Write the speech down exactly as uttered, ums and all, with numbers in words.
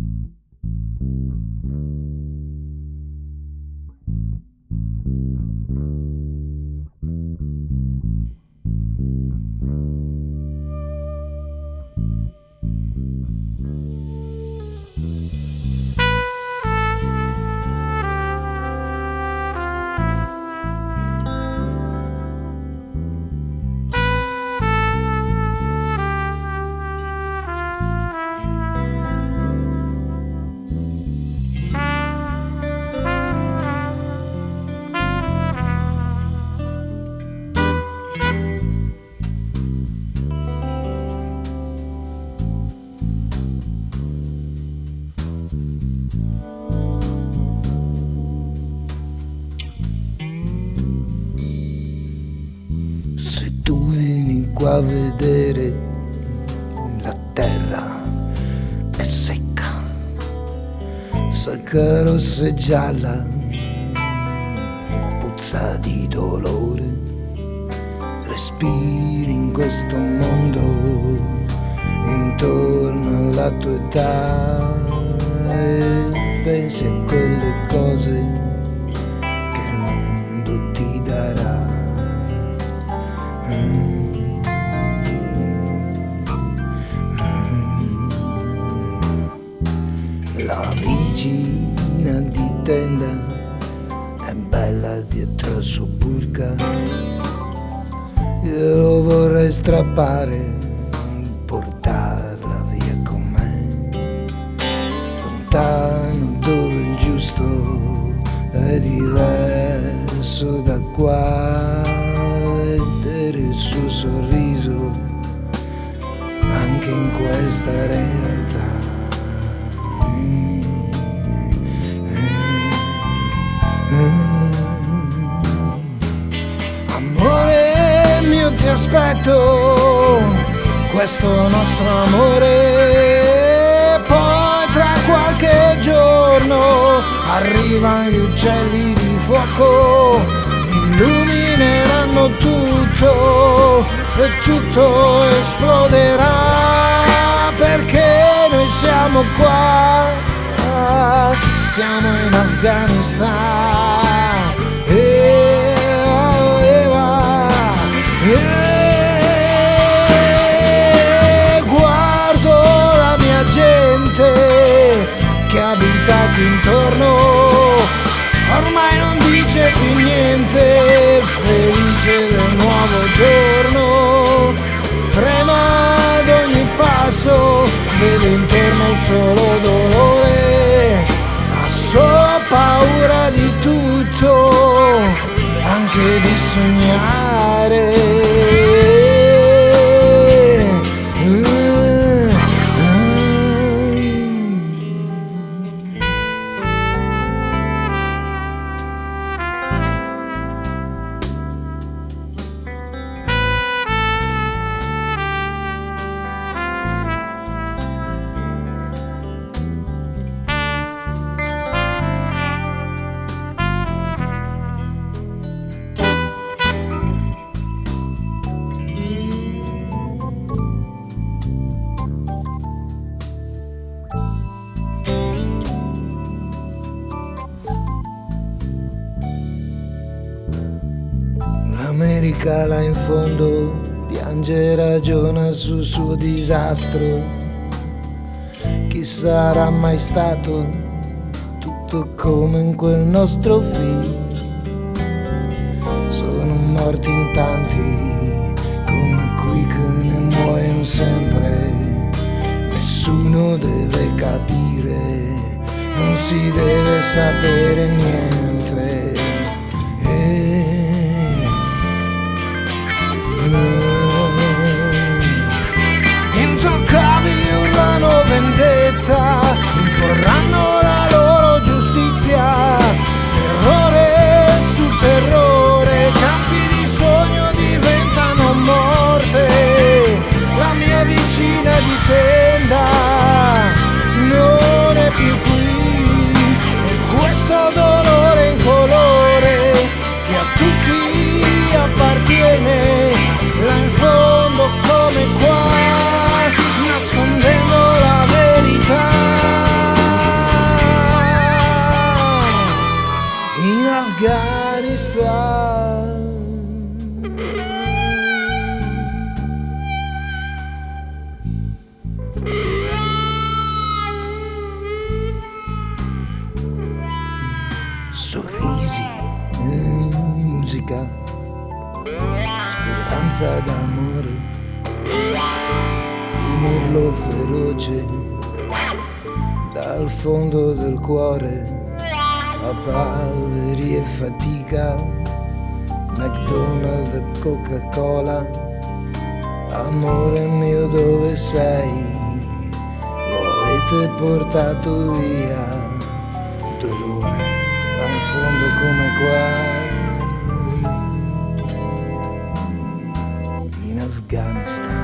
A vedere la terra è secca, sacca rossa e gialla, puzza di dolore. Respiri in questo mondo intorno alla tua età e pensi a quelle cose che il mondo ti darà. Mm. La vicina di tenda è bella dietro il suo burka. Io vorrei strappare, portarla via con me, lontano dove il giusto è diverso da qua. Vedere il suo sorriso anche in questa realtà. Amore mio, ti aspetto, questo nostro amore. Poi tra qualche giorno arrivano gli uccelli di fuoco, illumineranno tutto e tutto esploderà, perché noi siamo qua. Siamo in Afghanistan e, e, e guardo la mia gente che abita qui intorno, ormai non dice più niente, felice del nuovo giorno, trema ad ogni passo, vede intorno solo dolore, ha solo paura di tutto, anche di sognare. L'America là in fondo piange e ragiona sul suo disastro. Chi sarà mai stato tutto come in quel nostro film? Sono morti in tanti come qui che ne muoiono sempre. Nessuno deve capire, non si deve sapere niente. Intoccabili urlano vendetta, imporranno la loro giustizia, terrore su terrore, campi di sogno diventano morte. La mia vicina di tenda non è più qui e questo dolore musica, speranza d'amore, un urlo feroce dal fondo del cuore, papaveri e fatica, McDonald's e Coca-Cola, amore mio dove sei? Lo avete portato via, dolore, ma in fondo come qua, in Afghanistan.